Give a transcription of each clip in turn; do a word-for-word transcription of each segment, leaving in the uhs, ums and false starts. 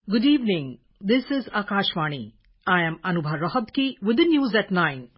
Good evening. This is Akashvani. I am Anubha Rohabki with the news at nine.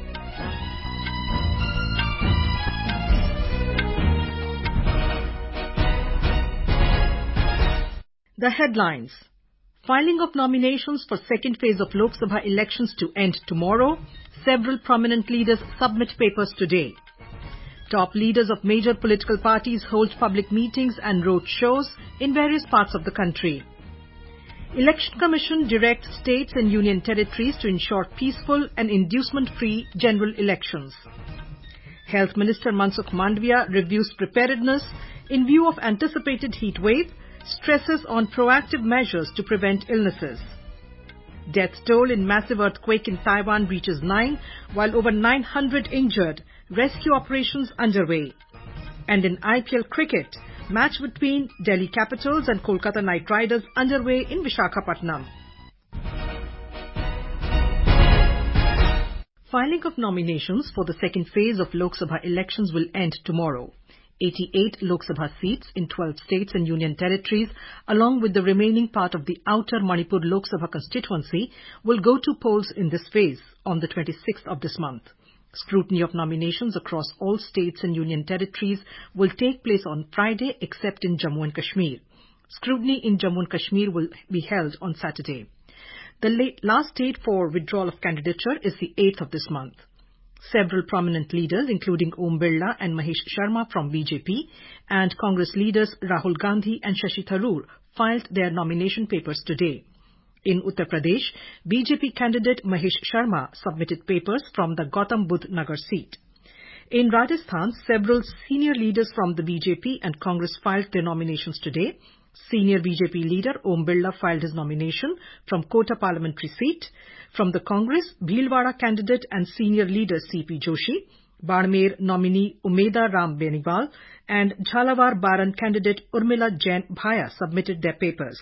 The headlines. Filing of nominations for second phase of Lok Sabha elections to end tomorrow. Several prominent leaders submit papers today. Top leaders of major political parties hold public meetings and road shows in various parts of the country. Election Commission directs states and union territories to ensure peaceful and inducement-free general elections. Health Minister Mansukh Mandavia reviews preparedness in view of anticipated heat wave, stresses on proactive measures to prevent illnesses. Death toll in massive earthquake in Taiwan reaches nine, while over nine hundred injured, rescue operations underway. And in I P L cricket, match between Delhi Capitals and Kolkata Knight Riders underway in Visakhapatnam. Filing of nominations for the second phase of Lok Sabha elections will end tomorrow. eighty-eight Lok Sabha seats in twelve states and union territories, along with the remaining part of the outer Manipur Lok Sabha constituency, will go to polls in this phase on the twenty-sixth of this month. Scrutiny of nominations across all states and union territories will take place on Friday except in Jammu and Kashmir. Scrutiny in Jammu and Kashmir will be held on Saturday. The late, last date for withdrawal of candidature is the eighth of this month. Several prominent leaders, including Om Birla and Mahesh Sharma from B J P, and Congress leaders Rahul Gandhi and Shashi Tharoor filed their nomination papers today. In Uttar Pradesh, B J P candidate Mahesh Sharma submitted papers from the Gautam Budh Nagar seat. In Rajasthan, several senior leaders from the B J P and Congress filed their nominations today. Senior B J P leader Om Birla filed his nomination from Kota parliamentary seat. From the Congress, Bhilwara candidate and senior leader C P Joshi, Barmer nominee Umeda Ram Beniwal, and Jhalawar Baran candidate Urmila Jain Bhaya submitted their papers.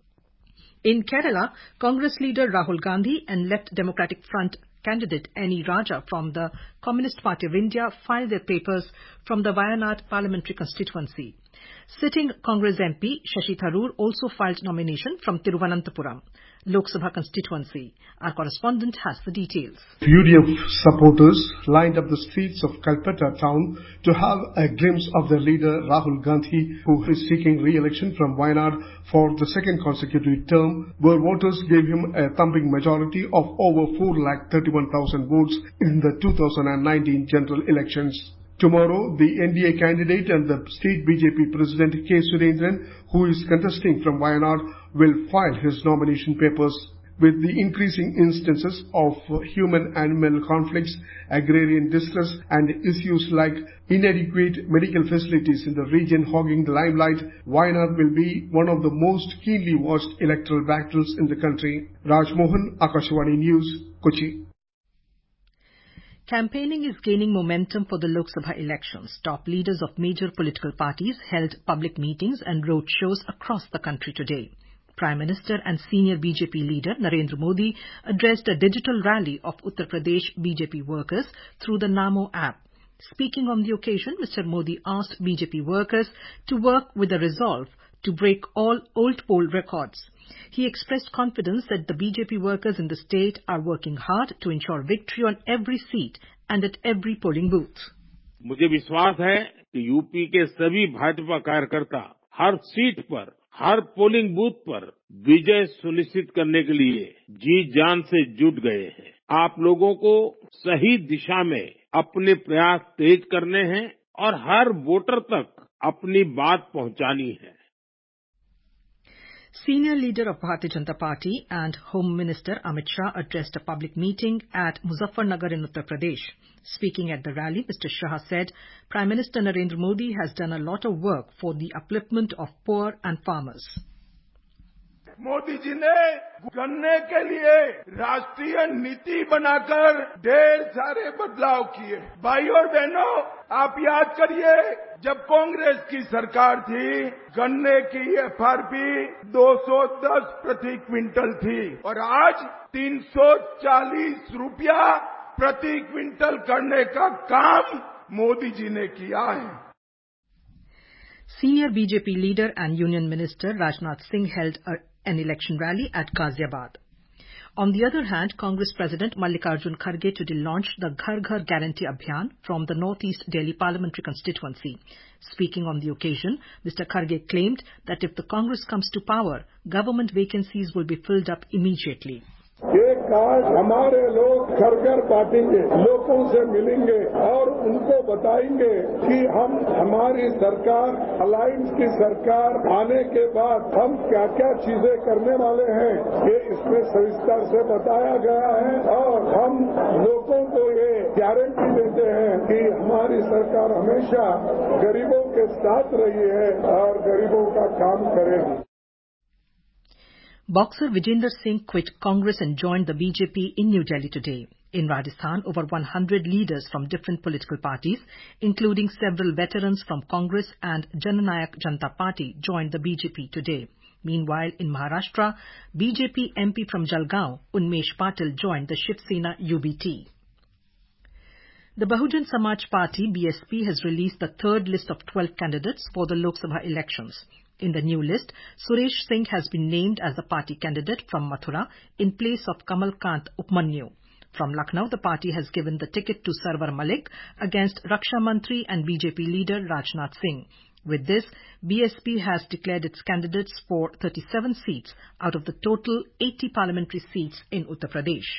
In Kerala, Congress leader Rahul Gandhi and Left Democratic Front candidate Annie Raja from the Communist Party of India filed their papers from the Wayanad parliamentary constituency. Sitting Congress M P Shashi Tharoor also filed nomination from Thiruvananthapuram, Lok Sabha constituency. Our correspondent has the details. U D F supporters lined up the streets of Calcutta town to have a glimpse of their leader Rahul Gandhi, who is seeking re-election from Wayanad for the second consecutive term, where voters gave him a thumping majority of over four lakh thirty-one thousand votes in the two thousand nineteen general elections. Tomorrow, the N D A candidate and the state B J P president K. Surendran, who is contesting from Wayanad, will file his nomination papers. With the increasing instances of human-animal conflicts, agrarian distress, and issues like inadequate medical facilities in the region hogging the limelight, Wayanad will be one of the most keenly watched electoral battles in the country. Raj Mohan, Akashvani News, Kochi. Campaigning is gaining momentum for the Lok Sabha elections. Top leaders of major political parties held public meetings and road shows across the country today. Prime Minister and senior B J P leader Narendra Modi addressed a digital rally of Uttar Pradesh B J P workers through the Namo app. Speaking on the occasion, Mister Modi asked B J P workers to work with a resolve to break all old poll records. He expressed confidence that the B J P workers in the state are working hard to ensure victory on every seat and at every polling booth. मुझे विश्वास है कि UP के सभी भाजपा कार्यकर्ता हर seat पर, हर polling booth पर विजय सुनिश्चित करने के लिए जी जान से जुट गए हैं। आप लोगों को सही दिशा में अपने प्रयास तेज करने हैं और हर वोटर तक अपनी बात पहुंचानी है। Senior leader of Bharatiya Janata Party and Home Minister Amit Shah addressed a public meeting at Muzaffarnagar in Uttar Pradesh. Speaking at the rally, Mister Shah said Prime Minister Narendra Modi has done a lot of work for the upliftment of poor and farmers. Modi ji ने गन्ने के लिए राष्ट्रीय नीति बनाकर ढेर सारे बदलाव किए। भाइयों और बहनों, आप याद करिए, जब कांग्रेस की सरकार थी, गन्ने की एफ आर पी दो सौ दस प्रति क्विंटल थी और आज तीन सौ चालीस रुपया प्रति क्विंटल करने का काम मोदी जी ने किया है। Senior B J P leader and Union Minister Rajnath Singh held a an election rally at Ghaziabad. On the other hand, Congress President Mallikarjun Kharge today launched the Ghar Ghar Guarantee Abhiyan from the North-East Delhi parliamentary constituency. Speaking on the occasion, Mister Kharge claimed that if the Congress comes to power, government vacancies will be filled up immediately. ये card हमारे लोग घर घर बांटेंगे, लोगों से मिलेंगे और उनको बताएंगे कि हम हमारी सरकार अलायंस की सरकार आने के बाद हम क्या क्या चीजें करने वाले हैं, ये इसमें सविस्तर से बताया गया है और हम लोगों को ये गारंटी देते हैं कि हमारी सरकार हमेशा गरीबों के साथ रही है और गरीबों का काम करेगी. Boxer Vijender Singh quit Congress and joined the B J P in New Delhi today. In Rajasthan, over one hundred leaders from different political parties, including several veterans from Congress and Jan Nayak Janata Party, joined the B J P today. Meanwhile, in Maharashtra, B J P M P from Jalgaon, Unmesh Patil, joined the Shiv Sena U B T. The Bahujan Samaj Party, B S P, has released the third list of twelve candidates for the Lok Sabha elections. In the new list, Suresh Singh has been named as the party candidate from Mathura in place of Kamal Kant Upmanyu. From Lucknow, the party has given the ticket to Sarwar Malik against Raksha Mantri and B J P leader Rajnath Singh. With this, B S P has declared its candidates for thirty-seven seats out of the total eighty parliamentary seats in Uttar Pradesh.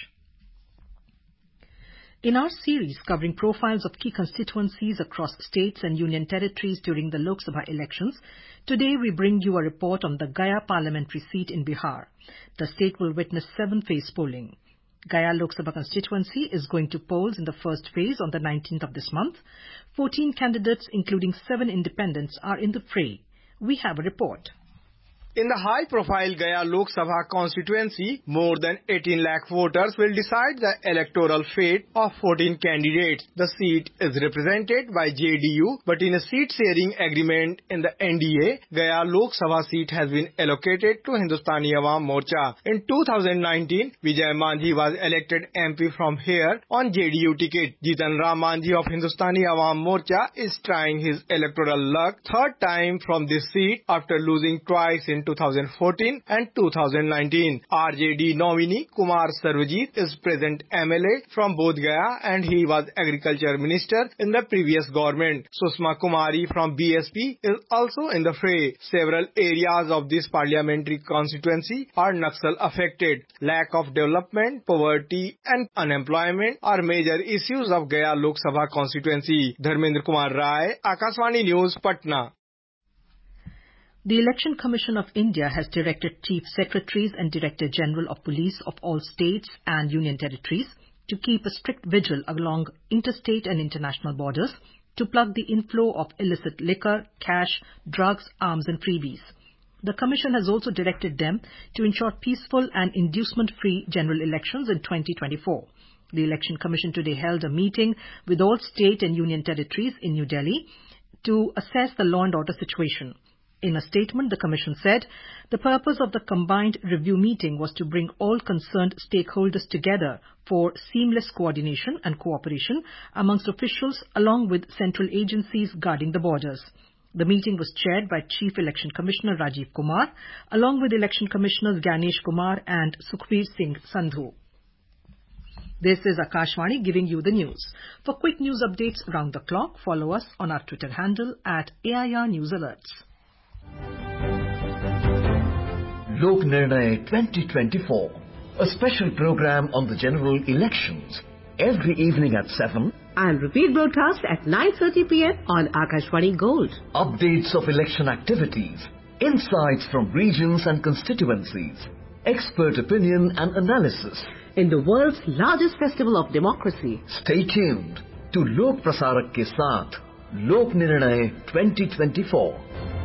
In our series covering profiles of key constituencies across states and union territories during the Lok Sabha elections, today we bring you a report on the Gaya parliamentary seat in Bihar. The state will witness seven-phase polling. Gaya Lok Sabha constituency is going to polls in the first phase on the nineteenth of this month. fourteen candidates, including seven independents, are in the fray. We have a report. In the high-profile Gaya Lok Sabha constituency, more than eighteen lakh voters will decide the electoral fate of fourteen candidates. The seat is represented by J D U, but in a seat-sharing agreement in the N D A, Gaya Lok Sabha seat has been allocated to Hindustani Awam Morcha. In two thousand nineteen, Vijay Manjhi was elected M P from here on J D U ticket. Jitan Ram Manjhi of Hindustani Awam Morcha is trying his electoral luck third time from this seat after losing twice in two thousand fourteen and two thousand nineteen. R J D nominee Kumar Sarvajit is present M L A from Bodh Gaya and he was Agriculture Minister in the previous government. Susma Kumari from B S P is also in the fray. Several areas of this parliamentary constituency are Naxal affected. Lack of development, poverty and unemployment are major issues of Gaya Lok Sabha constituency. Dharmendra Kumar Rai, Akashvani News, Patna. The Election Commission of India has directed Chief Secretaries and Director General of Police of all states and union territories to keep a strict vigil along interstate and international borders to plug the inflow of illicit liquor, cash, drugs, arms and freebies. The Commission has also directed them to ensure peaceful and inducement-free general elections in twenty twenty-four. The Election Commission today held a meeting with all state and union territories in New Delhi to assess the law and order situation. In a statement, the Commission said the purpose of the combined review meeting was to bring all concerned stakeholders together for seamless coordination and cooperation amongst officials along with central agencies guarding the borders. The meeting was chaired by Chief Election Commissioner Rajiv Kumar along with Election Commissioners Ganesh Kumar and Sukhbir Singh Sandhu. This is Akashvani giving you the news. For quick news updates around the clock, follow us on our Twitter handle at A I R News Alerts. Lok Nirnay twenty twenty-four, a special program on the general elections, every evening at seven and repeat broadcast at nine thirty p m on Akashvani Gold. Updates of election activities, insights from regions and constituencies, expert opinion and analysis. In the world's largest festival of democracy. Stay tuned to Lok Prasarak ke saath, Lok Nirnay twenty twenty-four.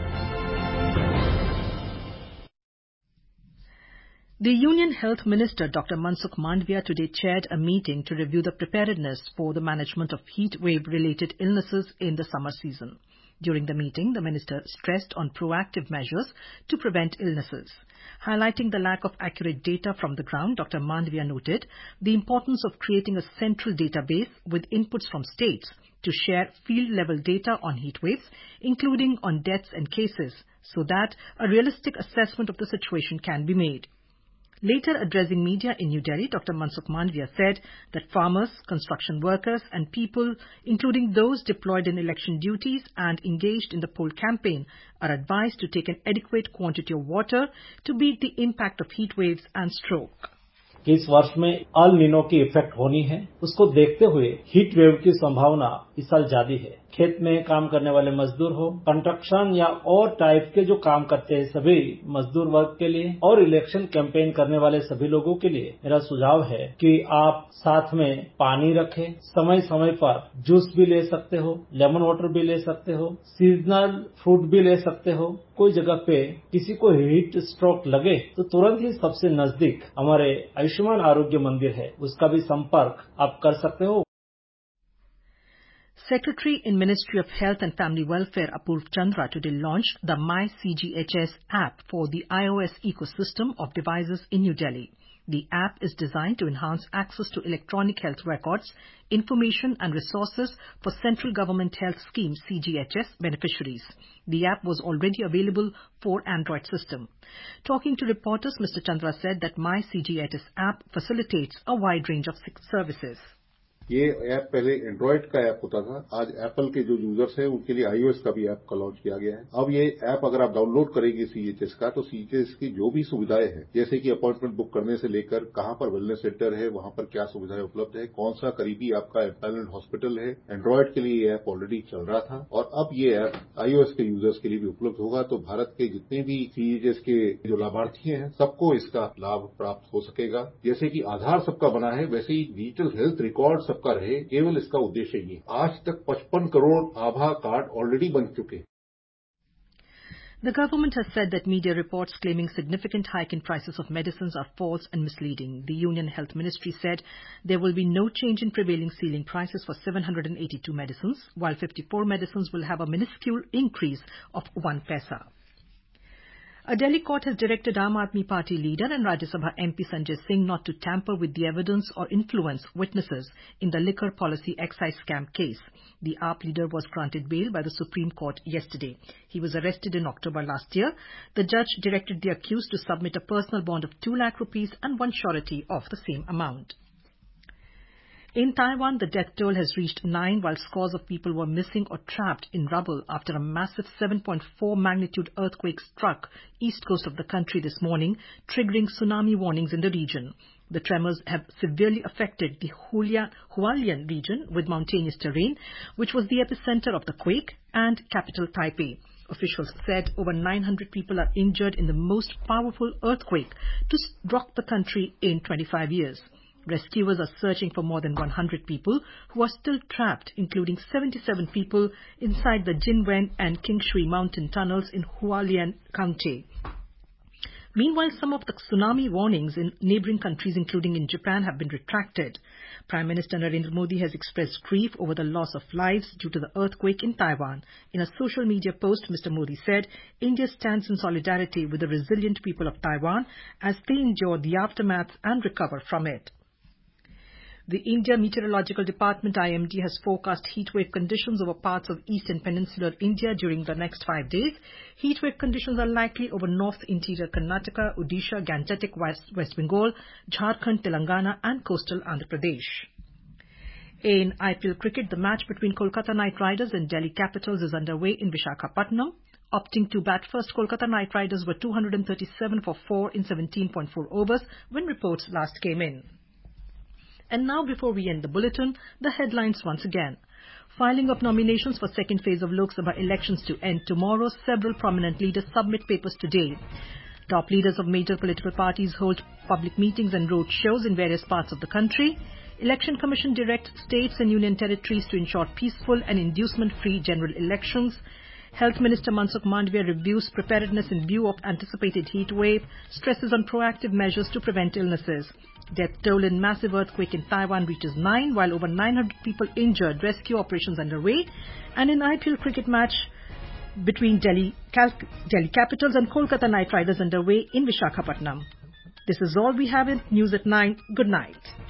The Union Health Minister Doctor Mansukh Mandviya today chaired a meeting to review the preparedness for the management of heat wave related illnesses in the summer season. During the meeting, the minister stressed on proactive measures to prevent illnesses. Highlighting the lack of accurate data from the ground, Doctor Mandavia noted the importance of creating a central database with inputs from states to share field-level data on heat waves, including on deaths and cases, so that a realistic assessment of the situation can be made. Later addressing media in New Delhi, Doctor Mansukh Mandavia said that farmers, construction workers and people, including those deployed in election duties and engaged in the poll campaign, are advised to take an adequate quantity of water to beat the impact of heat waves and stroke. कि इस वर्ष में El Nino की effect होनी है, उसको देखते हुए हीट वेव की संभावना इस साल ज्यादा है। खेत में काम करने वाले मजदूर हो, कंस्ट्रक्शन या और टाइप के जो काम करते हैं सभी मजदूर वर्ग के लिए और इलेक्शन कैंपेन करने वाले सभी लोगों के लिए मेरा सुझाव है कि आप साथ में पानी रखें, समय समय पर जूस भी ले सकते हो, लेमन वाटर भी ले सकते हो, सीजनल फ्रूट भी ले सकते हो। कोई जगह पे किसी को हीट स्ट्रोक लगे तो तुरंत ही सबसे नजदीक हमारे आयुष्मान आरोग्य मंदिर है, उसका भी संपर्क आप कर सकते हो। Secretary in Ministry of Health and Family Welfare Apurv Chandra today launched the My C G H S app for the iOS ecosystem of devices in New Delhi. The app is designed to enhance access to electronic health records, information and resources for Central Government Health Scheme C G H S beneficiaries. The app was already available for Android system. Talking to reporters, Mister Chandra said that My C G H S app facilitates a wide range of services. ये app पहले Android का app होता था, आज Apple के जो users हैं उनके लिए आईओएस का भी ऐप का लॉन्च किया गया है। अब ये ऐप अगर आप डाउनलोड करेंगे सीजीएचएस का तो सीजीएचएस की जो भी सुविधाएं हैं, जैसे कि अपॉइंटमेंट बुक करने से लेकर कहां पर वेलनेस सेंटर है, वहां पर क्या सुविधाएं उपलब्ध है, कौन सा करीबी आपका एम्पैनल्ड हॉस्पिटल है, एंड्रॉइड के लिए ये ऐप ऑलरेडी चल रहा था और अब ये ऐप आईओएस के यूजर्स के लिए भी उपलब्ध होगा। तो भारत के जितने भी सीजीएचएस के जो लाभार्थी हैं सबको इसका लाभ प्राप्त हो सकेगा। जैसे कि आधार सबका बना है, वैसे ही डिजिटल हेल्थ रिकॉर्ड सबका रहे, केवल इसका उद्देश्य ये। आज तक पचपन करोड़ आभा कार्ड ऑलरेडी बन चुके। The government has said that media reports claiming significant hike in prices of medicines are false and misleading. The Union Health Ministry said there will be no change in prevailing ceiling prices for seven hundred eighty-two medicines, while fifty-four medicines will have a minuscule increase of one paisa. A Delhi court has directed Aam Aadmi Party leader and Rajya Sabha M P Sanjay Singh not to tamper with the evidence or influence witnesses in the liquor policy excise scam case. The A P leader was granted bail by the Supreme Court yesterday. He was arrested in October last year. The judge directed the accused to submit a personal bond of two lakh rupees and one surety of the same amount. In Taiwan, the death toll has reached nine, while scores of people were missing or trapped in rubble after a massive seven point four magnitude earthquake struck east coast of the country this morning, triggering tsunami warnings in the region. The tremors have severely affected the Hualien region with mountainous terrain, which was the epicenter of the quake, and capital Taipei. Officials said over nine hundred people are injured in the most powerful earthquake to rock the country in twenty-five years. Rescuers are searching for more than one hundred people who are still trapped, including seventy-seven people inside the Jinwen and Kingshui mountain tunnels in Hualien County. Meanwhile, some of the tsunami warnings in neighboring countries, including in Japan, have been retracted. Prime Minister Narendra Modi has expressed grief over the loss of lives due to the earthquake in Taiwan. In a social media post, Mister Modi said, India stands in solidarity with the resilient people of Taiwan as they endure the aftermath and recover from it. The India Meteorological Department I M D has forecast heatwave conditions over parts of east and peninsular India during the next five days. Heatwave conditions are likely over north interior Karnataka, Odisha, Gangetic West, West Bengal, Jharkhand, Telangana and coastal Andhra Pradesh. In I P L cricket, the match between Kolkata Knight Riders and Delhi Capitals is underway in Visakhapatnam. Opting to bat first, Kolkata Knight Riders were two hundred thirty-seven for four in seventeen point four overs when reports last came in. And now, before we end the bulletin, the headlines once again. Filing of nominations for second phase of Lok Sabha elections to end tomorrow. Several prominent leaders submit papers today. Top leaders of major political parties hold public meetings and road shows in various parts of the country. Election Commission directs states and union territories to ensure peaceful and inducement-free general elections. Health Minister Mansukh Mandavia reviews preparedness in view of anticipated heat wave, stresses on proactive measures to prevent illnesses. Death toll in massive earthquake in Taiwan reaches nine, while over nine hundred people injured, rescue operations underway. And in I P L cricket match, between Delhi, Cal- Delhi Capitals and Kolkata Knight Riders underway in Visakhapatnam. This is all we have in News at nine. Good night.